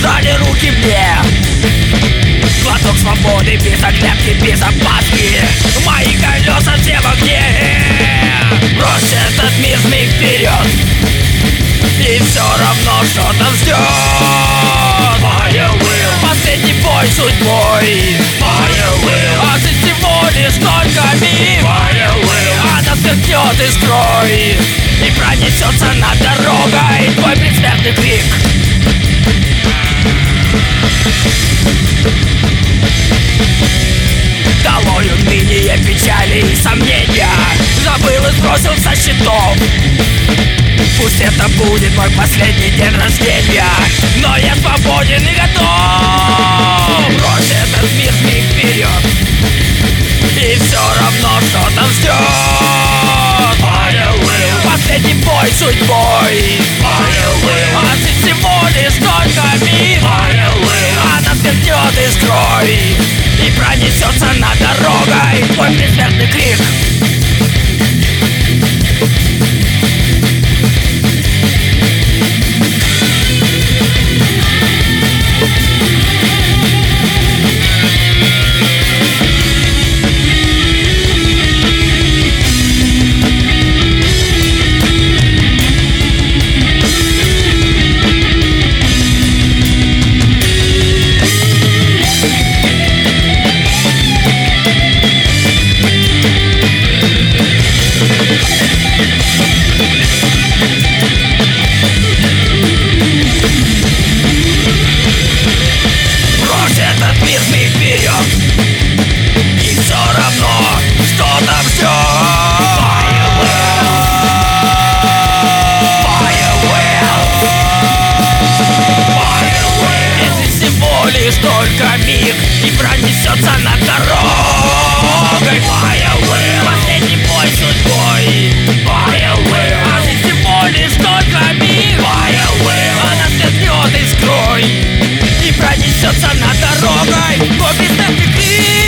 дрожали руки мне. Глоток свободы без оглядки, без опаски. Мои колеса все в огне. Брось этот мир, змей вперед, и все равно что-то ждет. Fire will. Последний бой судьбой. Fire will. А ты всего лишь только миг. Fire will. Она сверкнет искрой и пронесется над дорогой твой предсмертный крик. Долой уныние, печали и сомнения. Забыл и сбросил со счетов. Пусть это будет мой последний день рождения, но я свободен и готов. Брось этот мир, миг вперед, и все равно что-то ждет. Fire will. Последний бой судьбой. Fire will. А ты всего лишь только миг. Fire will. Она сверкнет искрой и пронесется над дорогой твой предсмертный крик. Только миг и пронесется над дорогой. Fire will. Последний бой судьбой. Fire will. А ты всего лишь только миг. Fire will. Она сверкнет искрой и пронесется над дорогой твой предсмертный крик.